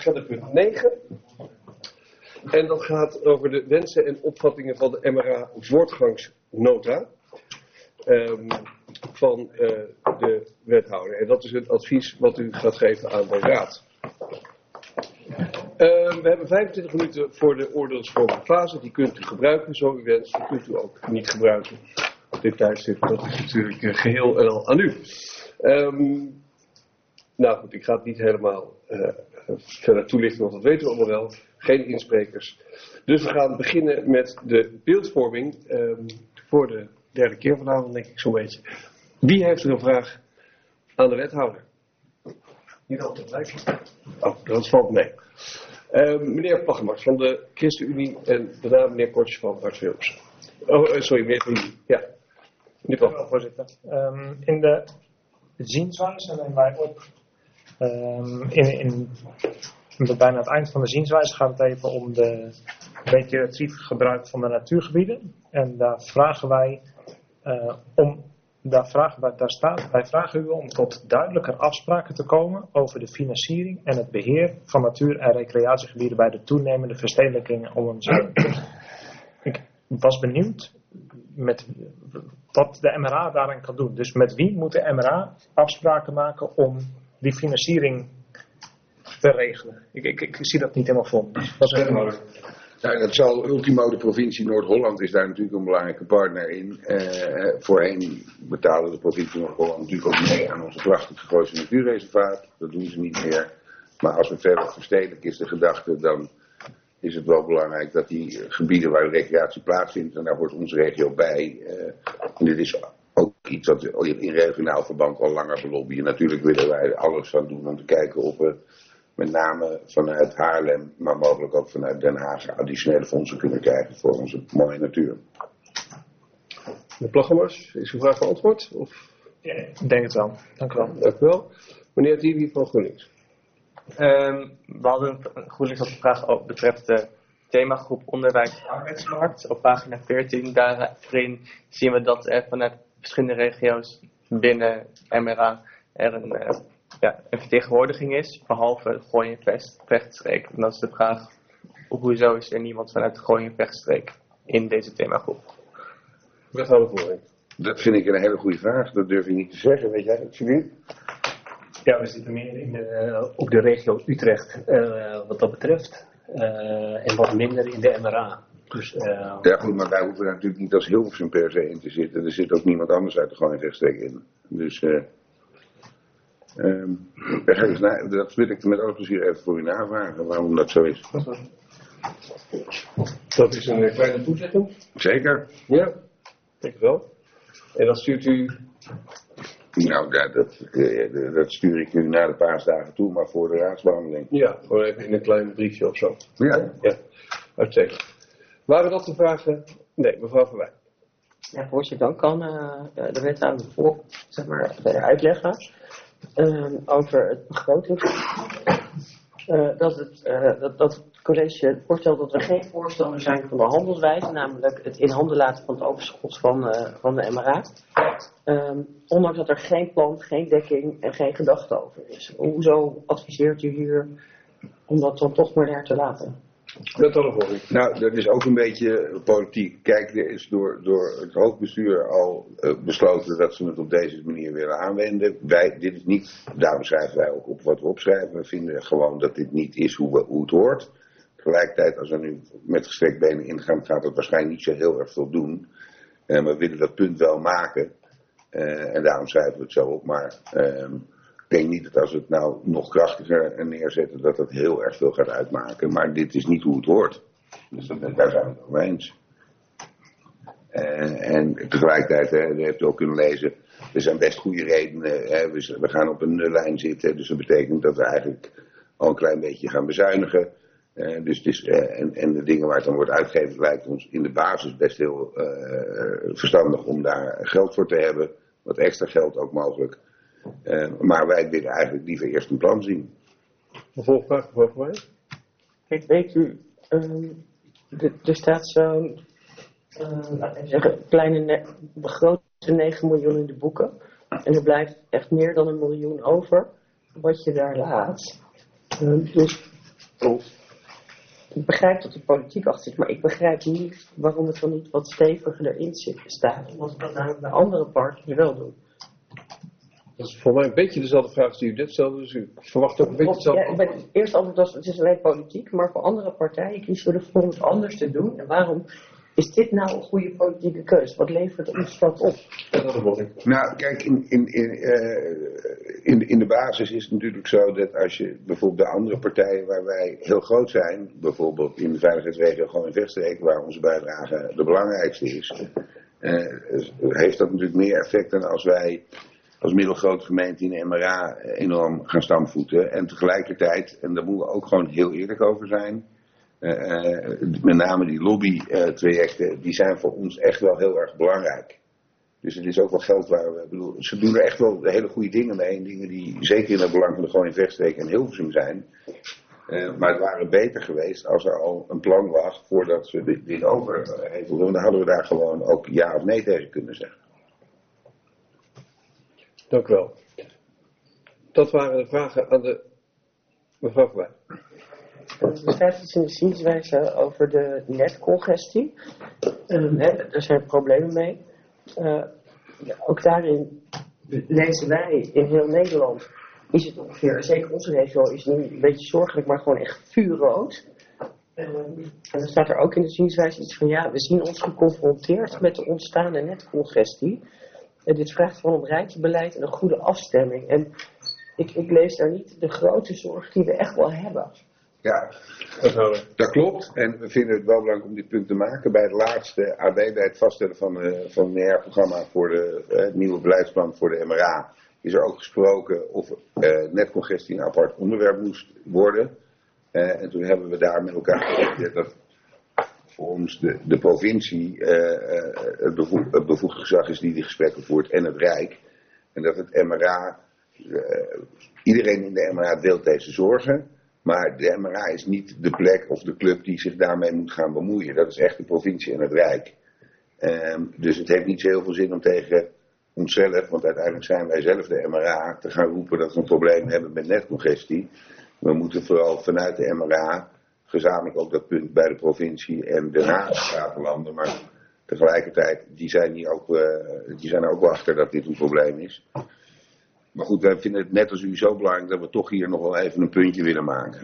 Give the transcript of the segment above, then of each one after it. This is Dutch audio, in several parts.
agenda punt 9. En dat gaat over de wensen en opvattingen van de MRA voortgangsnota van de wethouder. En dat is het advies wat u gaat geven aan de raad. We hebben 25 minuten voor de oordeelsvormende fase. Die kunt u gebruiken, zo u wenst. Die kunt u ook niet gebruiken op dit tijdstip. Dat is natuurlijk geheel en al aan u. Nou goed, ik ga het niet helemaal verder toelichten, want dat weten we allemaal wel. Geen insprekers. Dus we gaan beginnen met de beeldvorming. Voor de derde keer vanavond, denk ik zo'n beetje. Wie heeft er een vraag aan de wethouder? Niet altijd gelijk. Oh, dat valt mee. Meneer Paggemars van de ChristenUnie en daarna meneer Kortjes van Bart Philips. Oh, sorry, meneer Van Unie. Ja. Meneer Paggemars. Voorzitter. In de zienswijze nemen wij op. Bijna het eind van de zienswijze gaat het even om de recreatief gebruik van de natuurgebieden. En daar vragen wij wij vragen u om tot duidelijker afspraken te komen over de financiering en het beheer van natuur- en recreatiegebieden bij de toenemende verstedelijking om ons heen. Ik was benieuwd met wat de MRA daarin kan doen. Dus met wie moet de MRA afspraken maken om die financiering te regelen? Ik zie dat niet helemaal voor me. Nou, dat zal ultimo de provincie Noord-Holland is daar natuurlijk een belangrijke partner in. Voorheen betaalde de provincie Noord-Holland natuurlijk ook mee aan onze prachtige Gooise natuurreservaat. Dat doen ze niet meer. Maar als we verder verstedelijk is de gedachte, dan is het wel belangrijk dat die gebieden waar de recreatie plaatsvindt, en daar hoort onze regio bij. En dit is ook iets wat we in regionaal verband al langer belobbyen. Natuurlijk willen wij alles aan doen om te kijken of we met name vanuit Haarlem, maar mogelijk ook vanuit Den Haag, additionele fondsen kunnen krijgen voor onze mooie natuur. Meneer Paggemars, is uw vraag beantwoord? Of? Ja, ik denk het wel. Dank u wel. Dank u wel. Meneer Dibi van GroenLinks. We hadden GroenLinks als vraag ook betreft de themagroep onderwijs en arbeidsmarkt. Op pagina 14, daarin zien we dat er vanuit verschillende regio's binnen MRA er een vertegenwoordiging is, behalve Gooi- en Vechtstreek. En dat is de vraag, hoezo is er niemand vanuit de Gooi- en Vechtstreek in deze themagroep? Wethouder Voering. Dat vind ik een hele goede vraag, dat durf ik niet te zeggen, weet jij dat, Philippe? Ja, we zitten meer op de regio Utrecht wat dat betreft. En wat minder in de MRA. Dus, ja goed, maar wij hoeven natuurlijk niet als Hilversum per se in te zitten. Er zit ook niemand anders uit de Gooi- en Vechtstreek in. Dus dat wil ik met alle plezier even voor u navragen, waarom dat zo is. Dat is een kleine toezegging. Zeker. Ja, denk ik wel. En dat stuurt u? Nou, dat stuur ik u na de paasdagen toe, maar voor de raadsbehandeling. Ja, gewoon even in een klein briefje of zo. Ja. Uitstekend. Waren dat de vragen? Nee, mevrouw Van Wijn. Ja, voorzitter, dan kan de wethouder verder uitleggen over het begroting. Dat het college voorstelt dat er geen voorstander zijn van de handelswijze, namelijk het in handen laten van het overschot van de MRA. Ondanks dat er geen plan, geen dekking en geen gedachte over is. Hoezo adviseert u hier om dat dan toch maar daar te laten? Nou, dat is ook een beetje politiek. Kijk, er is door het hoofdbestuur al besloten dat ze het op deze manier willen aanwenden. Dit is niet, daarom schrijven wij ook op wat we opschrijven. We vinden gewoon dat dit niet is hoe het hoort. Tegelijkertijd, als we nu met gestrekt benen ingaan, gaat het waarschijnlijk niet zo heel erg veel doen. We willen dat punt wel maken. En daarom schrijven we het zo op. Maar ik denk niet dat als we het nou nog krachtiger neerzetten, dat dat heel erg veel gaat uitmaken. Maar dit is niet hoe het hoort. Dus daar zijn we het over eens. En tegelijkertijd, dat heeft u ook kunnen lezen, er zijn best goede redenen. We gaan op een nullijn zitten. Dus dat betekent dat we eigenlijk al een klein beetje gaan bezuinigen. Dus het is, en de dingen waar het dan wordt uitgegeven lijkt ons in de basis best heel verstandig om daar geld voor te hebben. Wat extra geld ook mogelijk. Maar wij willen eigenlijk liever eerst een plan zien. Vervolgvraag, mevrouw Van Wijn. Kijk, weet u, er staat zo'n kleine begroting 9 miljoen in de boeken. En er blijft echt meer dan 1 miljoen over wat je daar laat. Dus Ik begrijp dat de politiek achter zit, maar ik begrijp niet waarom het dan niet wat steviger erin staat. Wat dat nou bij andere partners wel doen. Dat is voor mij een beetje dezelfde vraag die u net stelde, dus u verwacht ook een beetje hetzelfde. Ja, ik ben eerst antwoord als het is alleen politiek, maar voor andere partijen kiezen we ervoor om het anders te doen. En waarom is dit nou een goede politieke keuze? Wat levert ons dat op? Nou, kijk, in de basis is het natuurlijk zo dat als je bijvoorbeeld de andere partijen waar wij heel groot zijn, bijvoorbeeld in de veiligheidsregio gewoon in Weststreek, waar onze bijdrage de belangrijkste is, heeft dat natuurlijk meer effect dan als wij als middelgrote gemeente in de MRA enorm gaan stampvoeten. En tegelijkertijd, en daar moeten we ook gewoon heel eerlijk over zijn, met name die lobbytrajecten, die zijn voor ons echt wel heel erg belangrijk. Dus het is ook wel geld waar we, bedoel, ze doen er echt wel hele goede dingen mee. Dingen die zeker in het belang van de Groningen Vechtstreek en Hilversum zijn. Maar het waren beter geweest als er al een plan was voordat ze dit overhevelden. Dan hadden we daar gewoon ook ja of nee tegen kunnen zeggen. Dank u wel. Dat waren de vragen aan de mevrouw Verwij. Er staat iets in de zienswijze over de netcongestie. Daar zijn problemen mee. Ook daarin lezen wij in heel Nederland, is het ongeveer, zeker onze regio, is het niet een beetje zorgelijk, maar gewoon echt vuurrood. En dan staat er ook in de zienswijze iets van, ja, we zien ons geconfronteerd met de ontstaande netcongestie. En dit vraagt van een rijksbeleid en een goede afstemming. En ik lees daar niet de grote zorg die we echt wel hebben. Ja, dat klopt. En we vinden het wel belangrijk om dit punt te maken. Bij het laatste AB, bij het vaststellen van het NR-programma voor het nieuwe beleidsplan voor de MRA, is er ook gesproken of netcongestie een apart onderwerp moest worden. En toen hebben we daar met elkaar gezegd dat voor ons de provincie het bevoegd gezag is die gesprekken voert en het Rijk. En dat het MRA, iedereen in de MRA deelt deze zorgen. Maar de MRA is niet de plek of de club die zich daarmee moet gaan bemoeien. Dat is echt de provincie en het Rijk. Dus het heeft niet zo heel veel zin om tegen onszelf, want uiteindelijk zijn wij zelf de MRA, te gaan roepen dat we een probleem hebben met netcongestie. We moeten vooral vanuit de MRA gezamenlijk ook dat punt bij de provincie en Den Haag laten landen. Maar tegelijkertijd, die zijn er ook wel achter dat dit een probleem is. Maar goed, wij vinden het net als u zo belangrijk dat we toch hier nog wel even een puntje willen maken.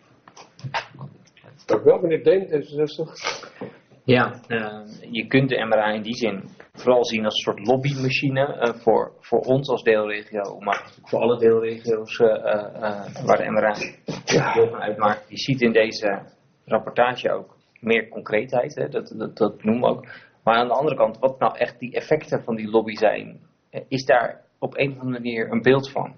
Dank u wel, meneer Deen, D66. Ja, je kunt de MRA in die zin vooral zien als een soort lobbymachine voor ons als deelregio, maar voor alle deelregio's waar de MRA deel van uitmaakt. Je ziet in deze rapportage ook meer concreetheid, hè? Dat noemen we ook. Maar aan de andere kant, wat nou echt die effecten van die lobby zijn, is daar op een of andere manier een beeld van.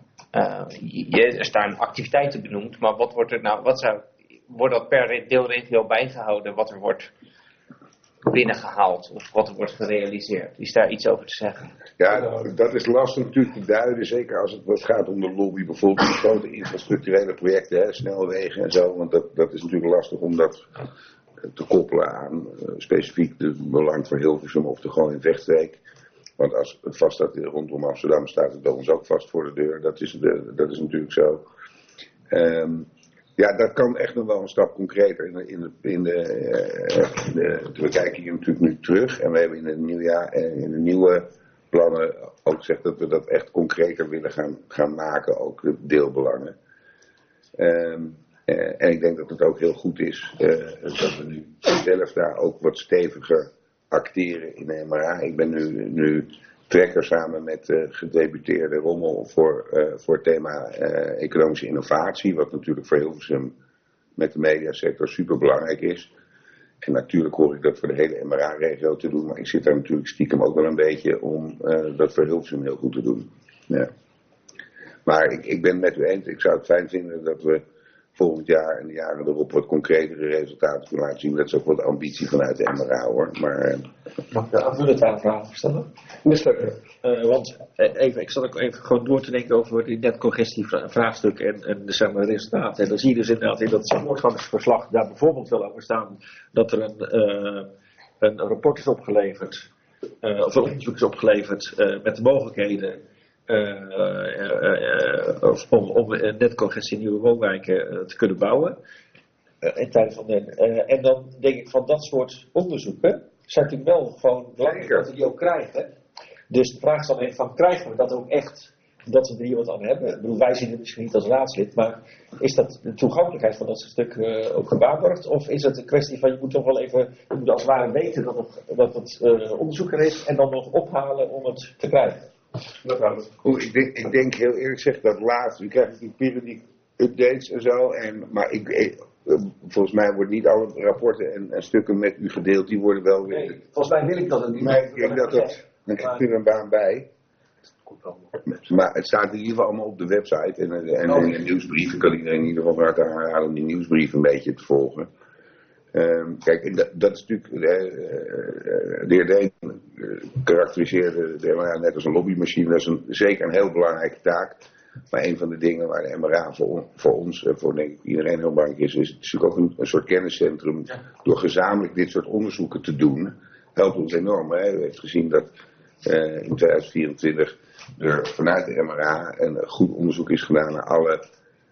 Er staan activiteiten benoemd, maar wat wordt er nou, wordt dat per deelregio bijgehouden, wat er wordt binnengehaald of wat er wordt gerealiseerd? Is daar iets over te zeggen? Ja, dat is lastig natuurlijk te duiden, zeker als het gaat om de lobby, bijvoorbeeld die grote infrastructurele projecten, snelwegen en zo, want dat is natuurlijk lastig om dat te koppelen aan specifiek het belang voor Hilversum of de Groningen Vechtstreek. Want als het vast staat rondom Amsterdam, staat het bij ons ook vast voor de deur. Dat is natuurlijk zo. Ja, dat kan echt nog wel een stap concreter. We kijken hier natuurlijk nu terug. En we hebben in het nieuwjaar en in de nieuwe plannen ook gezegd dat we dat echt concreter willen gaan maken. Ook de deelbelangen. En ik denk dat het ook heel goed is dat we nu zelf daar ook wat steviger acteren in de MRA. Ik ben nu trekker samen met gedeputeerde Rommel voor het thema economische innovatie, wat natuurlijk voor Hilversum met de mediasector super belangrijk is. En natuurlijk hoor ik dat voor de hele MRA-regio te doen, maar ik zit daar natuurlijk stiekem ook wel een beetje om dat voor Hilversum heel goed te doen. Ja. Maar ik ben het met u eens, ik zou het fijn vinden dat we volgend jaar en de jaren erop wat concretere resultaten kunnen laten zien. Dat is ook wat ambitie vanuit de MRA hoor. Maar, Mag ik de aanvullende vraag stellen? Ik zat ook even gewoon door te denken over die netcongestie-vraagstuk en de zeg maar, resultaten. En dan zie je dus inderdaad in dat voortgangsverslag daar bijvoorbeeld wel over staan dat er een rapport is opgeleverd, of een onderzoek is opgeleverd met de mogelijkheden om netcongestie in nieuwe woonwijken te kunnen bouwen. in tijden van en dan denk ik van dat soort onderzoeken zijn natuurlijk wel gewoon belangrijk dat we die ook krijgen. Dus de vraag is dan even van, krijgen we dat ook echt, dat we er hier wat aan hebben? Ik bedoel, wij zien het misschien niet als raadslid, maar is dat de toegankelijkheid van dat stuk ook gewaarborgd? Of is het een kwestie van, je moet toch wel even, je moet als het ware weten dat het onderzoek er is en dan nog ophalen om het te krijgen? Ik denk heel eerlijk gezegd dat laatst, u krijgt natuurlijk periodiek updates en zo, maar volgens mij worden niet alle rapporten en stukken met u gedeeld, die worden wel weer... Nee, volgens mij wil ik dat ook niet. Maar ik denk dat dan krijgt u een baan bij. Maar het staat in ieder geval allemaal op de website en in de nieuwsbrief. Ik kan iedereen in ieder geval van harte aanraden om die nieuwsbrief een beetje te volgen. Kijk, dat is natuurlijk, de heer Deen karakteriseerde de MRA net als een lobbymachine. Dat is zeker een heel belangrijke taak. Maar een van de dingen waar de MRA voor ons en voor denk ik iedereen heel belangrijk is natuurlijk ook een soort kenniscentrum. Ja. Door gezamenlijk dit soort onderzoeken te doen, helpt ons enorm. Hè? U heeft gezien dat in 2024 er vanuit de MRA een goed onderzoek is gedaan naar alle,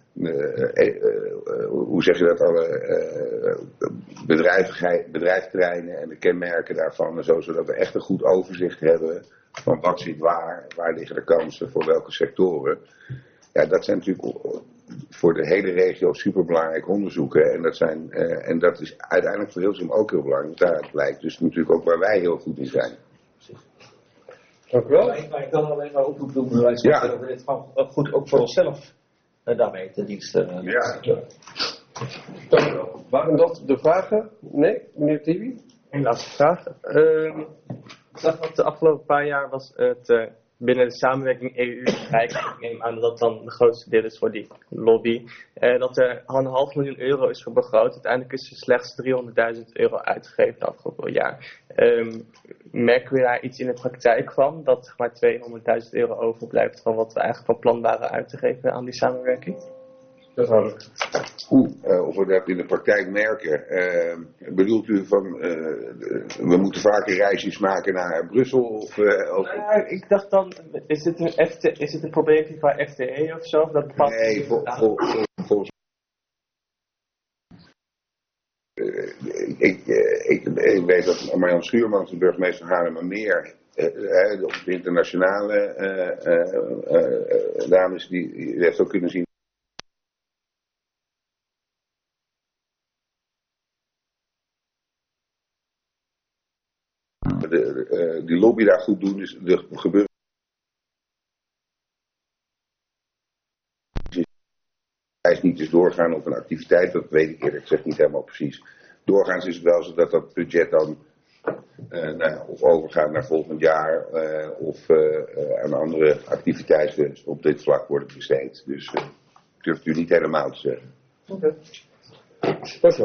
hoe zeg je dat, alle bedrijfterreinen en de kenmerken daarvan en zo, zodat we echt een goed overzicht hebben van wat zit waar liggen de kansen voor welke sectoren. Ja, dat zijn natuurlijk voor de hele regio superbelangrijk onderzoeken en dat is uiteindelijk voor Hilversum ook heel belangrijk. Daaruit blijkt dus natuurlijk ook waar wij heel goed in zijn. Dank u wel. Ik kan alleen maar oproep doen dat we dit gewoon goed ook voor onszelf daarmee ten dienste. Ja. Dank u wel. Waren dat de vragen? Nee, meneer Tibi? Eén laatste vraag. Ik dacht dat de afgelopen paar jaar was het binnen de samenwerking EU-Rijk, ik neem aan dat dat dan de grootste deel is voor die lobby, dat er al €500.000 is voor begroot. Uiteindelijk is er slechts €300.000 uitgegeven het afgelopen jaar. Merken we daar iets in de praktijk van, dat zeg maar €200.000 overblijft van wat we eigenlijk van plan waren uit te geven aan die samenwerking? Of we dat in de praktijk merken. Bedoelt u van, we moeten vaker reisjes maken naar Brussel? Ik dacht dan, is het een probleem qua FTE of zo? Dat nee, volgens ik weet dat Marjan Schuurmans, de burgemeester van Haarlemmermeer, de internationale dames, die heeft ook kunnen zien die lobby daar goed doen, dus er gebeurt niet dus doorgaan op een activiteit, dat weet ik eerlijk gezegd niet helemaal precies. Doorgaans is het wel zo dat dat budget dan of overgaat naar volgend jaar of aan andere activiteiten op dit vlak worden besteed. Dus durft u niet helemaal te zeggen. Oké. Dank u wel.